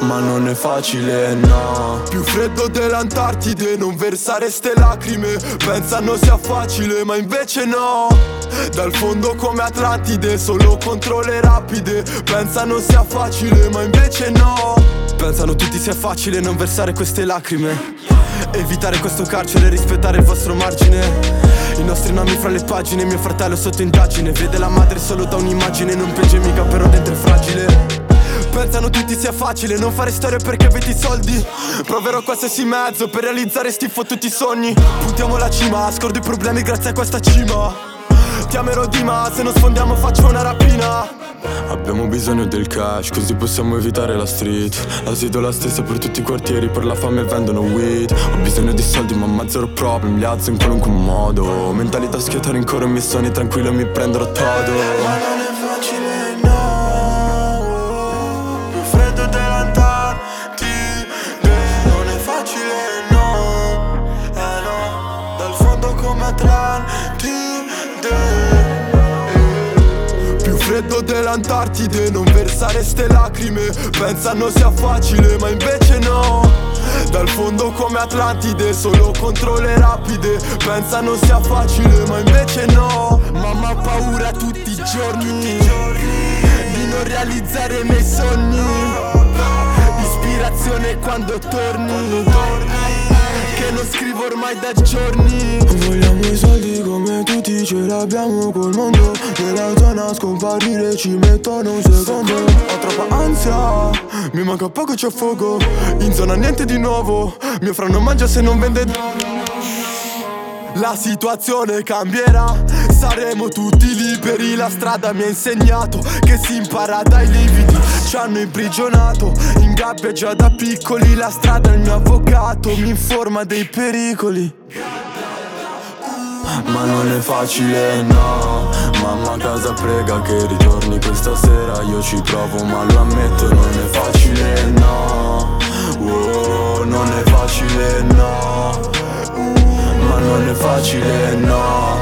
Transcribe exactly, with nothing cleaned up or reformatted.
ma non è facile, no. Più freddo dell'Antartide, non versare ste lacrime. Pensano sia facile, ma invece no. Dal fondo come Atlantide, solo contro le rapide. Pensano sia facile, ma invece no. Pensano tutti sia facile non versare queste lacrime. Evitare questo carcere, rispettare il vostro margine. I nostri nomi fra le pagine, mio fratello sotto indagine. Vede la madre solo da un'immagine, non piange mica però dentro è fragile. Pensano tutti sia facile non fare storie perché avete i soldi. Proverò qualsiasi mezzo per realizzare sti fottuti sogni. Puntiamo alla cima, scordo i problemi grazie a questa cima. Ti amerò di ma se non sfondiamo faccio una rapina. Abbiamo bisogno del cash, così possiamo evitare la street. La sito la stessa per tutti i quartieri, per la fame vendono weed. Ho bisogno di soldi ma ma zero problem, li alzo in qualunque modo. Mentalità schiattare in coro i miei sogni, tranquillo mi prenderò todo. Ma non è facile no, più freddo dell'Antartide. Non è facile no, eh no, dal fondo come Atlantide. Freddo dell'Antartide, non versare ste lacrime. Pensano sia facile, ma invece no. Dal fondo come Atlantide, solo contro le rapide. Pensano sia facile, ma invece no. Mamma ha paura tutti i giorni, tutti i giorni di non realizzare i miei sogni. Ispirazione quando torni, che non scrivo ormai da giorni. Vogliamo i soldi come tutti ce l'abbiamo col mondo. Nella zona scomparire ci mettono un secondo. Ho troppa ansia, mi manca poco, c'è fuoco. In zona niente di nuovo, mio fra non mangia se non vende. La situazione cambierà, saremo tutti liberi. La strada mi ha insegnato che si impara dai lividi. Ci hanno imprigionato in gabbia già da piccoli. La strada è il mio avvocato, mi informa dei pericoli. Ma non è facile no, mamma a casa prega che ritorni questa sera. Io ci provo ma lo ammetto, non è facile no. Oh, non è facile no, ma non è facile no.